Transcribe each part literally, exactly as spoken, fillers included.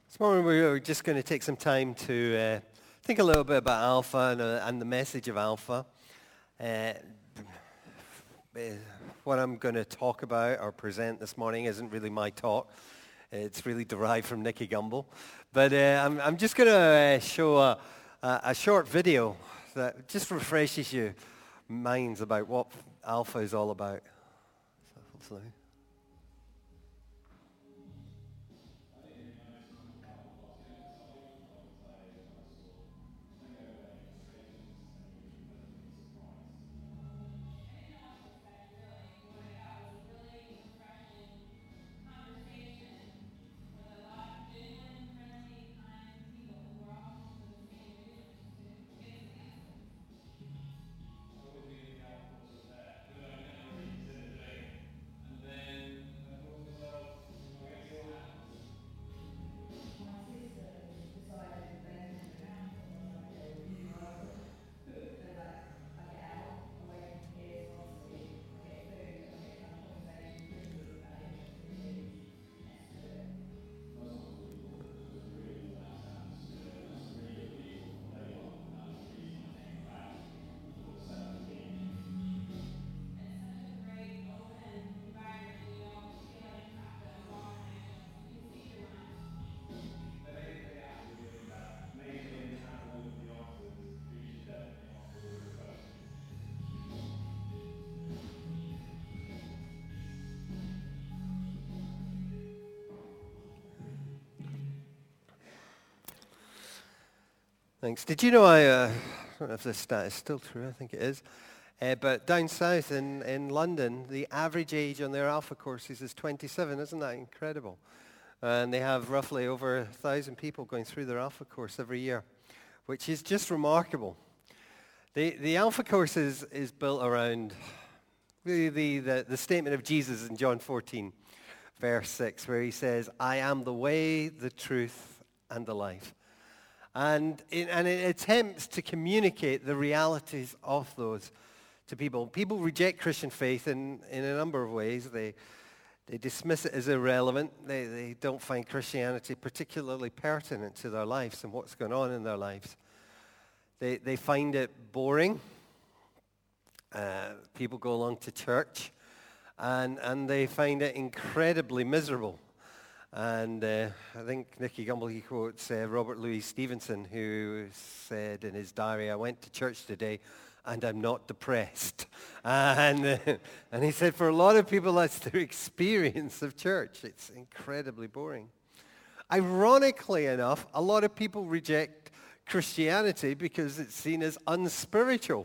This morning we're just going to take some time to uh, think a little bit about Alpha and, uh, and the message of Alpha. Uh, what I'm going to talk about or present this morning isn't really my talk. It's really derived from Nicky Gumbel. But uh, I'm, I'm just going to uh, show a, a, a short video that just refreshes your minds about what Alpha is all about. So hopefully. Thanks. Did you know I, uh, I don't know if this stat is still true, I think it is, uh, but down south in, in London, the average age on their Alpha courses is twenty-seven. Isn't that incredible? And they have roughly over a thousand people going through their Alpha course every year, which is just remarkable. The, the Alpha course is, is built around really the, the, the statement of Jesus in John fourteen, verse six, where he says, I am the way, the truth, and the life. And it, and it attempts to communicate the realities of those to people. People reject Christian faith in, in a number of ways. They they dismiss it as irrelevant. They, they don't find Christianity particularly pertinent to their lives and what's going on in their lives. They, they find it boring. Uh, people go along to church, and, and they find it incredibly miserable. And uh, I think Nicky Gumbel, he quotes uh, Robert Louis Stevenson, who said in his diary, I went to church today and I'm not depressed. And, uh, and he said for a lot of people, that's their experience of church. It's incredibly boring. Ironically enough, a lot of people reject Christianity because it's seen as unspiritual.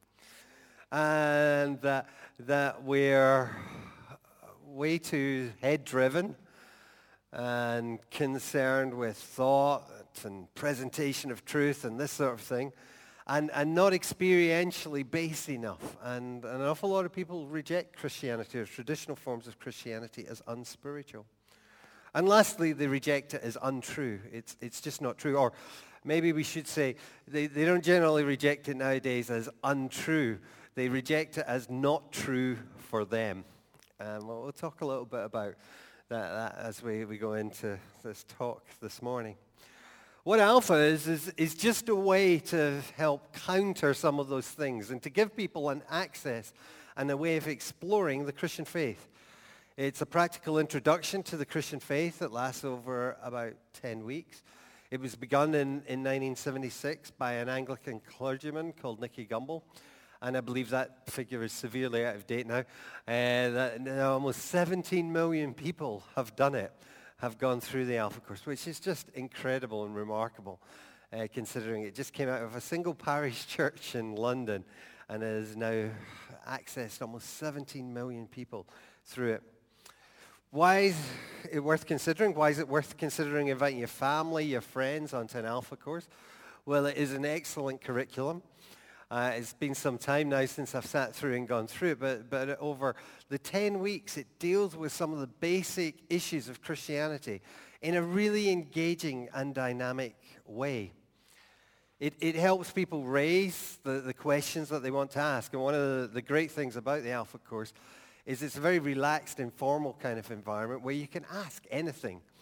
And that, that we're way too head-driven and concerned with thought and presentation of truth and this sort of thing, and, and not experientially based enough. And, and an awful lot of people reject Christianity or traditional forms of Christianity as unspiritual. And lastly, they reject it as untrue. It's, it's just not true. Or maybe we should say they, they don't generally reject it nowadays as untrue. They reject it as not true for them. Um, well, we'll talk a little bit about That, that as we, we go into this talk this morning. What Alpha is, is, is just a way to help counter some of those things and to give people an access and a way of exploring the Christian faith. It's a practical introduction to the Christian faith that lasts over about ten weeks. It was begun in, in nineteen seventy-six by an Anglican clergyman called Nicky Gumbel. And I believe that figure is severely out of date now. Uh, that now almost seventeen million people have done it, have gone through the Alpha course, which is just incredible and remarkable, uh, considering it just came out of a single parish church in London and has now accessed almost seventeen million people through it. Why is it worth considering? Why is it worth considering inviting your family, your friends onto an Alpha course? Well, it is an excellent curriculum. Uh, it's been some time now since I've sat through and gone through it, but, but over the ten weeks, it deals with some of the basic issues of Christianity in a really engaging and dynamic way. It, it helps people raise the, the questions that they want to ask. And one of the, the great things about the Alpha course is it's a very relaxed, informal kind of environment where you can ask anything.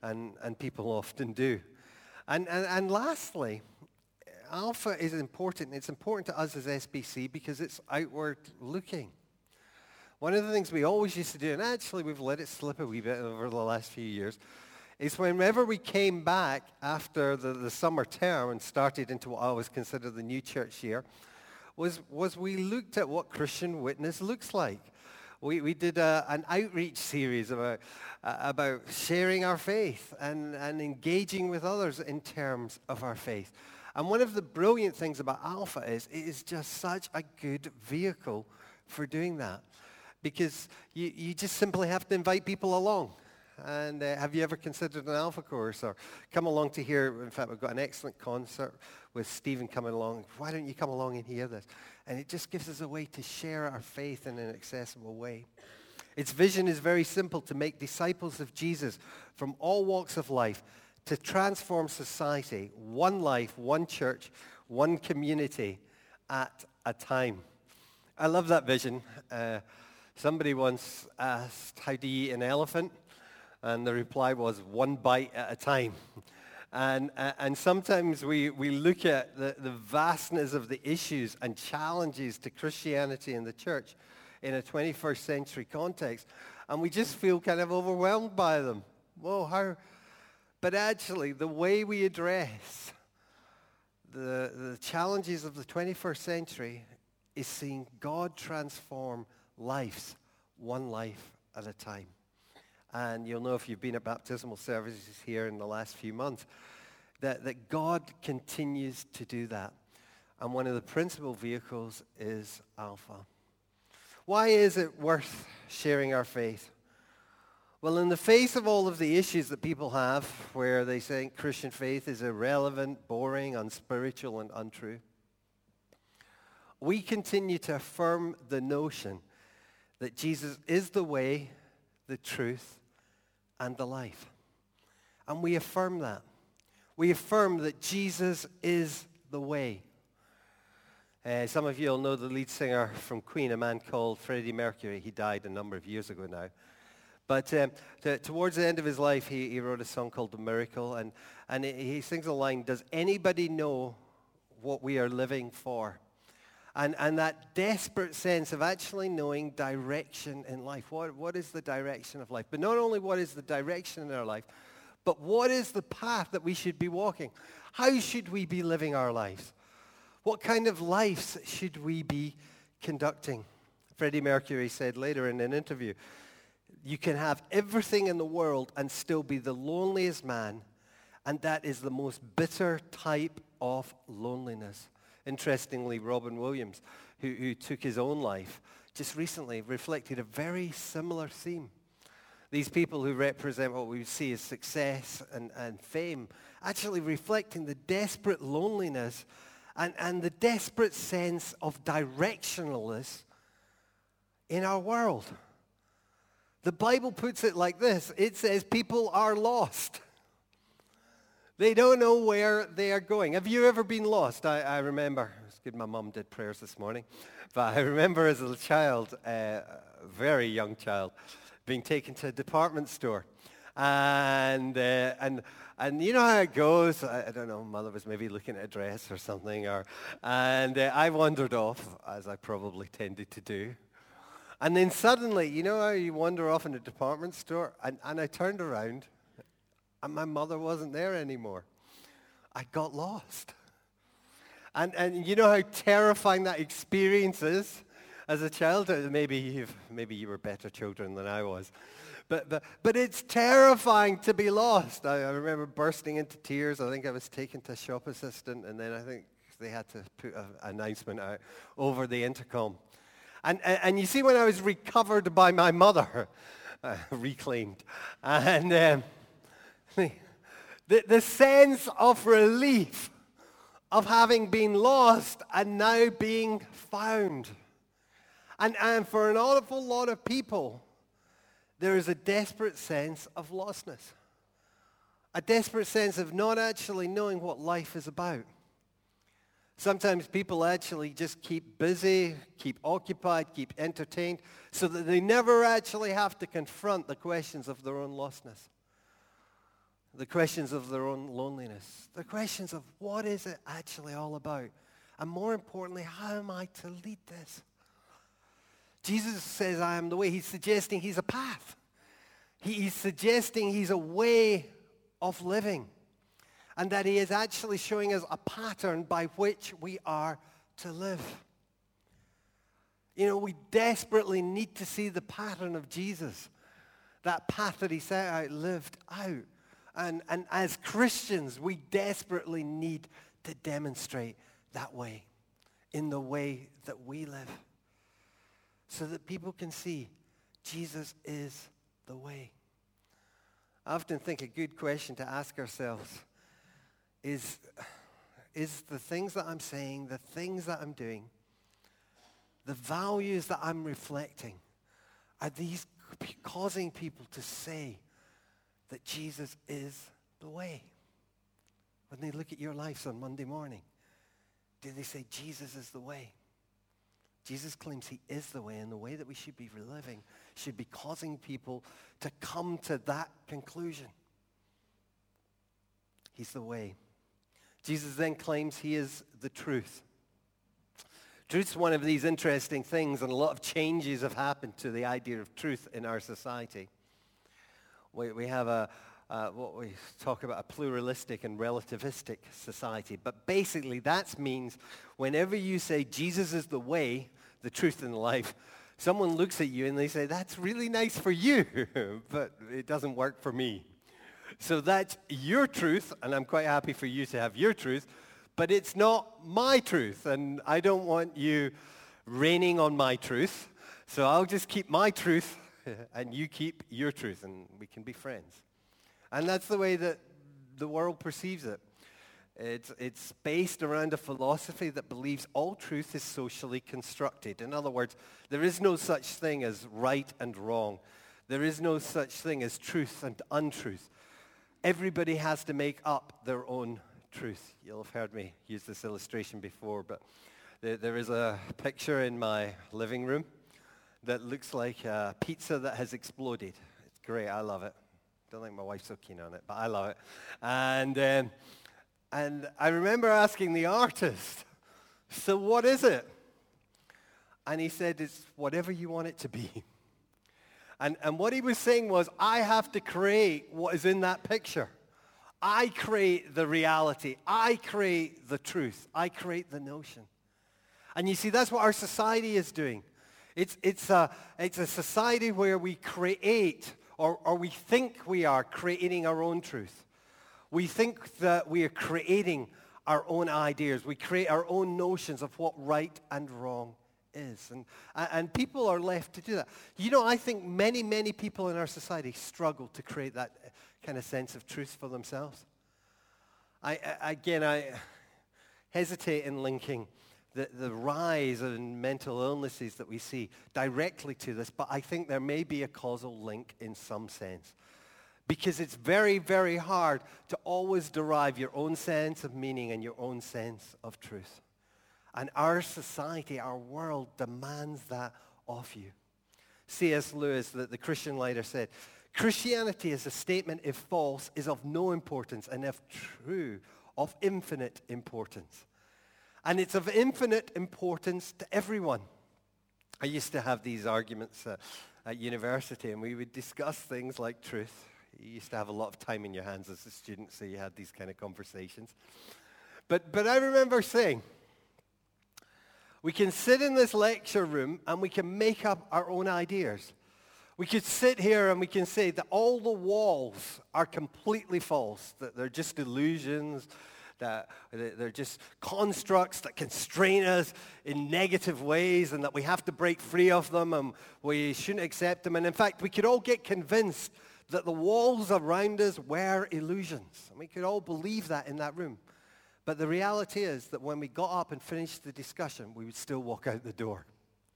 and, and people often do. And, and, and lastly, Alpha is important. It's important to us as S B C because it's outward looking. One of the things we always used to do, and actually we've let it slip a wee bit over the last few years, is whenever we came back after the, the summer term and started into what I always consider the new church year, was, was we looked at what Christian witness looks like. We, we did a, an outreach series about, uh, about sharing our faith and, and engaging with others in terms of our faith. And one of the brilliant things about Alpha is it is just such a good vehicle for doing that. Because you, you just simply have to invite people along. And uh, have you ever considered an Alpha course or come along to hear? In fact, we've got an excellent concert with Stephen coming along. Why don't you come along and hear this? And it just gives us a way to share our faith in an accessible way. Its vision is very simple: to make disciples of Jesus from all walks of life, to transform society, one life, one church, one community at a time. I love that vision. Uh, somebody once asked, how do you eat an elephant? And the reply was, one bite at a time. And, uh, and sometimes we, we look at the, the vastness of the issues and challenges to Christianity and the church in a twenty-first century context, and we just feel kind of overwhelmed by them. Whoa, how... But actually, the way we address the, the challenges of the twenty-first century is seeing God transform lives, one life at a time. And you'll know if you've been at baptismal services here in the last few months, that, that God continues to do that. And one of the principal vehicles is Alpha. Why is it worth sharing our faith? Well, in the face of all of the issues that people have, where they think Christian faith is irrelevant, boring, unspiritual, and untrue, we continue to affirm the notion that Jesus is the way, the truth, and the life. And we affirm that. We affirm that Jesus is the way. Uh, some of you will know the lead singer from Queen, a man called Freddie Mercury. He died a number of years ago now. But um, to, towards the end of his life, he, he wrote a song called The Miracle, and, and he, he sings a line, does anybody know what we are living for? And, and that desperate sense of actually knowing direction in life. What, what is the direction of life? But not only what is the direction in our life, but what is the path that we should be walking? How should we be living our lives? What kind of lives should we be conducting? Freddie Mercury said later in an interview, you can have everything in the world and still be the loneliest man, and that is the most bitter type of loneliness. Interestingly, Robin Williams, who, who took his own life, just recently reflected a very similar theme. These people who represent what we would see as success and, and fame, actually reflecting the desperate loneliness and, and the desperate sense of directionless in our world. The Bible puts it like this. It says people are lost. They don't know where they are going. Have you ever been lost? I, I remember, it's good my mum did prayers this morning, but I remember as a child, uh, a very young child, being taken to a department store. And uh, and and you know how it goes. I, I don't know, mother was maybe looking at a dress or something, or and uh, I wandered off, as I probably tended to do. And then suddenly, you know how you wander off in a department store, and, and I turned around, and my mother wasn't there anymore. I got lost. And and you know how terrifying that experience is as a child? Maybe you've, maybe you were better children than I was. But but but it's terrifying to be lost. I, I remember bursting into tears. I think I was taken to a shop assistant, and then I think they had to put an announcement out over the intercom. And, and, and you see, when I was recovered by my mother, uh, reclaimed, and um, the, the sense of relief of having been lost and now being found. And, and for an awful lot of people, there is a desperate sense of lostness. A desperate sense of not actually knowing what life is about. Sometimes people actually just keep busy, keep occupied, keep entertained, so that they never actually have to confront the questions of their own lostness. the questions of their own loneliness, the questions of what is it actually all about? And more importantly, how am I to lead this? Jesus says, I am the way. He's suggesting he's a path. He, he's suggesting he's a way of living. And that he is actually showing us a pattern by which we are to live. You know, we desperately need to see the pattern of Jesus. That path that he set out, lived out. And, and as Christians, we desperately need to demonstrate that way, in the way that we live, so that people can see Jesus is the way. I often think a good question to ask ourselves is, is the things that I'm saying, the things that I'm doing, the values that I'm reflecting, are these causing people to say that Jesus is the way? When they look at your lives on Monday morning, do they say Jesus is the way? Jesus claims he is the way, and the way that we should be living should be causing people to come to that conclusion. He's the way. Jesus then claims he is the truth. Truth's one of these interesting things, and a lot of changes have happened to the idea of truth in our society. We, we have a, uh, what we talk about, a pluralistic and relativistic society. But basically that means whenever you say Jesus is the way, the truth, and the life, someone looks at you and they say, that's really nice for you, but it doesn't work for me. So that's your truth, and I'm quite happy for you to have your truth, but it's not my truth, and I don't want you raining on my truth, so I'll just keep my truth, and you keep your truth, and we can be friends. And that's the way that the world perceives it. It's, it's based around a philosophy that believes all truth is socially constructed. In other words, there is no such thing as right and wrong. There is no such thing as truth and untruth. Everybody has to make up their own truth. You'll have heard me use this illustration before, but there, there is a picture in my living room that looks like a pizza that has exploded. It's great. I love it. Don't think my wife's so keen on it, but I love it. And um, and I remember asking the artist, so what is it? And he said, it's whatever you want it to be. And, and what he was saying was, I have to create what is in that picture. I create the reality. I create the truth. I create the notion. And you see, that's what our society is doing. It's, it's, a, it's a society where we create, or, or we think we are creating our own truth. We think that we are creating our own ideas. We create our own notions of what right and wrong is. And, and people are left to do that. You know, I think many, many people in our society struggle to create that kind of sense of truth for themselves. I, I again, I hesitate in linking the, the rise in mental illnesses that we see directly to this, but I think there may be a causal link in some sense. Because it's very, very hard to always derive your own sense of meaning and your own sense of truth. And our society, our world, demands that of you. C S Lewis, the, the Christian writer, said, Christianity is a statement, if false, is of no importance, and if true, of infinite importance. And it's of infinite importance to everyone. I used to have these arguments uh, at university, and we would discuss things like truth. You used to have a lot of time in your hands as a student, so you had these kind of conversations. But, but I remember saying, we can sit in this lecture room and we can make up our own ideas. We could sit here and we can say that all the walls are completely false, that they're just illusions, that they're just constructs that constrain us in negative ways, and that we have to break free of them and we shouldn't accept them. And in fact, we could all get convinced that the walls around us were illusions. And we could all believe that in that room. But the reality is that when we got up and finished the discussion, we would still walk out the door.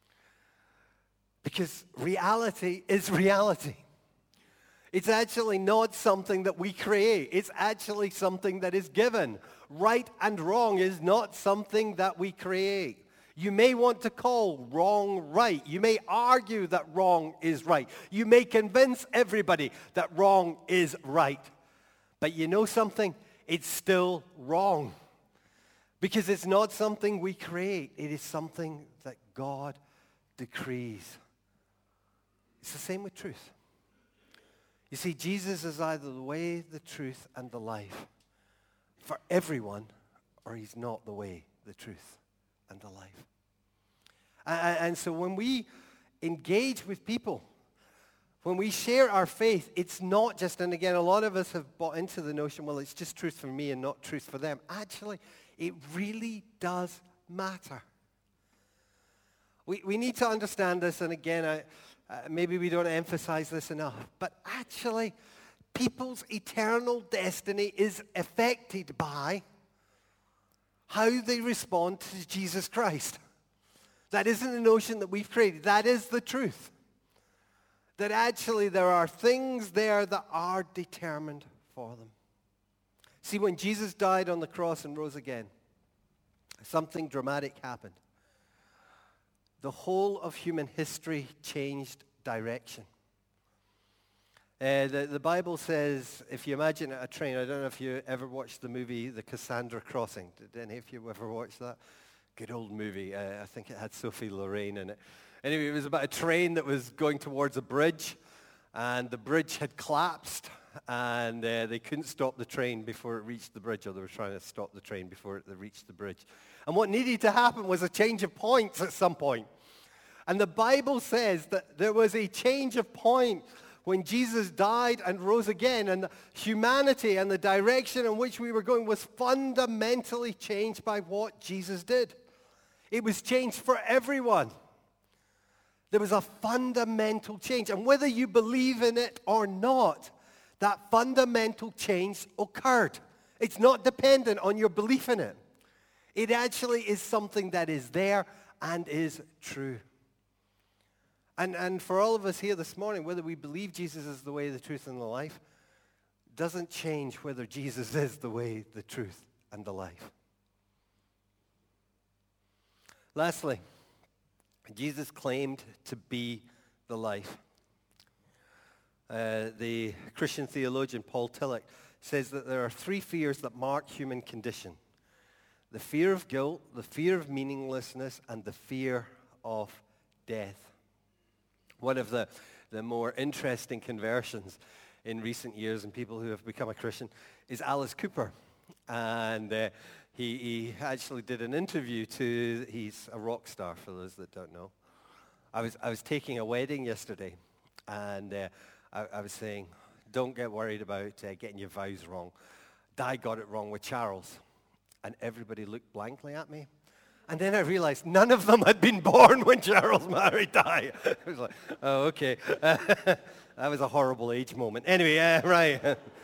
Because reality is reality. It's actually not something that we create. It's actually something that is given. Right and wrong is not something that we create. You may want to call wrong right. You may argue that wrong is right. You may convince everybody that wrong is right. But you know something? It's still wrong. Because it's not something we create. It is something that God decrees. It's the same with truth. You see, Jesus is either the way, the truth, and the life for everyone, or he's not the way, the truth, and the life. And, and so when we engage with people, when we share our faith, it's not just, and again, a lot of us have bought into the notion, well, it's just truth for me and not truth for them. Actually, it really does matter. We, we need to understand this, and again, I, uh, maybe we don't emphasize this enough, but actually, people's eternal destiny is affected by how they respond to Jesus Christ. That isn't a notion that we've created. That is the truth. That actually there are things there that are determined for them. See, when Jesus died on the cross and rose again, something dramatic happened. The whole of human history changed direction. Uh, the, the Bible says, if you imagine a train, I don't know if you ever watched the movie The Cassandra Crossing. Did any of you ever watch that? Good old movie. Uh, I think it had Sophie Loren in it. Anyway, it was about a train that was going towards a bridge, and the bridge had collapsed, and uh, they couldn't stop the train before it reached the bridge, or they were trying to stop the train before it reached the bridge. And what needed to happen was a change of points at some point. And the Bible says that there was a change of point when Jesus died and rose again, and humanity and the direction in which we were going was fundamentally changed by what Jesus did. It was changed for everyone. There was a fundamental change. And whether you believe in it or not, that fundamental change occurred. It's not dependent on your belief in it. It actually is something that is there and is true. And, and for all of us here this morning, whether we believe Jesus is the way, the truth, and the life, doesn't change whether Jesus is the way, the truth, and the life. Lastly, Jesus claimed to be the life. Uh, the Christian theologian Paul Tillich says that there are three fears that mark human condition. The fear of guilt, the fear of meaninglessness, and the fear of death. One of the, the more interesting conversions in recent years and people who have become a Christian is Alice Cooper. And uh, he, he actually did an interview to, he's a rock star for those that don't know. I was, I was taking a wedding yesterday, and uh, I, I was saying, don't get worried about uh, getting your vows wrong. Di got it wrong with Charles. And everybody looked blankly at me. And then I realized none of them had been born when Charles married Di. I was like, oh, okay. Uh, that was a horrible age moment. Anyway, uh, right.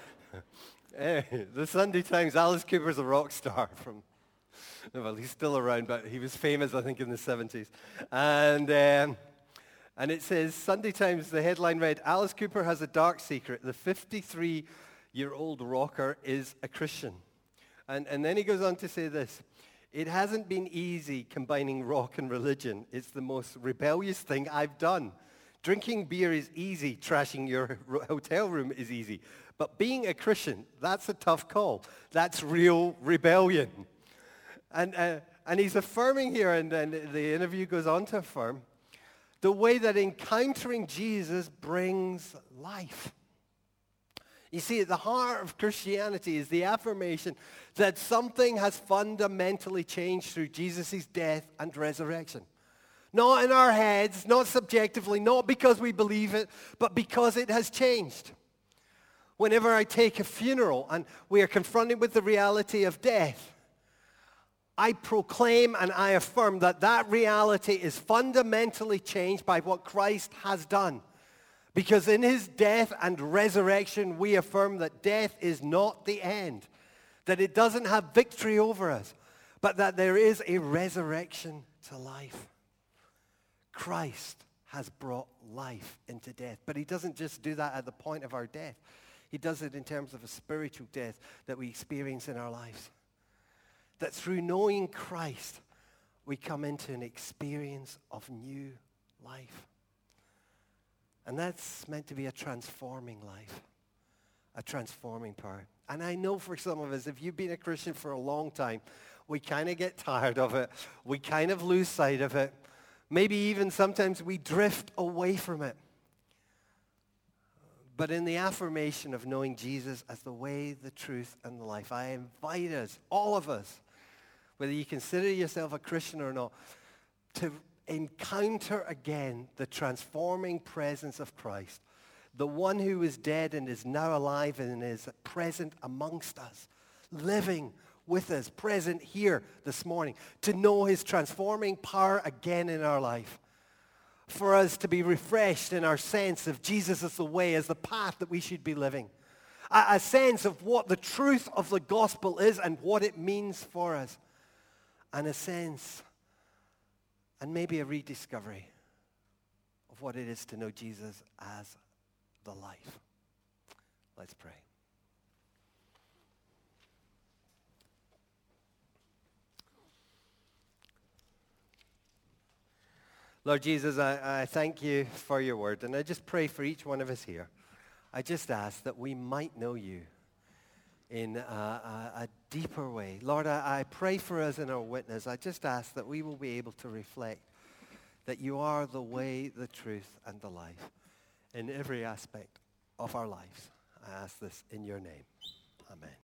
uh, the Sunday Times, Alice Cooper's a rock star from, well, he's still around, but he was famous, I think, in the seventies. And um, and it says, Sunday Times, the headline read, Alice Cooper has a dark secret. The fifty-three-year-old rocker is a Christian. And, and then he goes on to say this. It hasn't been easy combining rock and religion. It's the most rebellious thing I've done. Drinking beer is easy. Trashing your hotel room is easy. But being a Christian, that's a tough call. That's real rebellion. And, uh, and he's affirming here, and, and the interview goes on to affirm, the way that encountering Jesus brings life. You see, at the heart of Christianity is the affirmation that something has fundamentally changed through Jesus' death and resurrection. Not in our heads, not subjectively, not because we believe it, but because it has changed. Whenever I take a funeral and we are confronted with the reality of death, I proclaim and I affirm that that reality is fundamentally changed by what Christ has done. Because in his death and resurrection, we affirm that death is not the end, that it doesn't have victory over us, but that there is a resurrection to life. Christ has brought life into death, but he doesn't just do that at the point of our death. He does it in terms of a spiritual death that we experience in our lives. That through knowing Christ, we come into an experience of new life. And that's meant to be a transforming life, a transforming power. And I know for some of us, if you've been a Christian for a long time, we kind of get tired of it. We kind of lose sight of it. Maybe even sometimes we drift away from it. But in the affirmation of knowing Jesus as the way, the truth, and the life, I invite us, all of us, whether you consider yourself a Christian or not, to encounter again the transforming presence of Christ, the one who was dead and is now alive and is present amongst us, living with us, present here this morning, to know his transforming power again in our life, for us to be refreshed in our sense of Jesus as the way, as the path that we should be living, a, a sense of what the truth of the gospel is and what it means for us, and a sense and maybe a rediscovery of what it is to know Jesus as the life. Let's pray. Lord Jesus, I, I thank you for your word, and I just pray for each one of us here. I just ask that we might know you in a, a, a deeper way. Lord, I, I pray for us in our witness. I just ask that we will be able to reflect that you are the way, the truth, and the life in every aspect of our lives. I ask this in your name. Amen.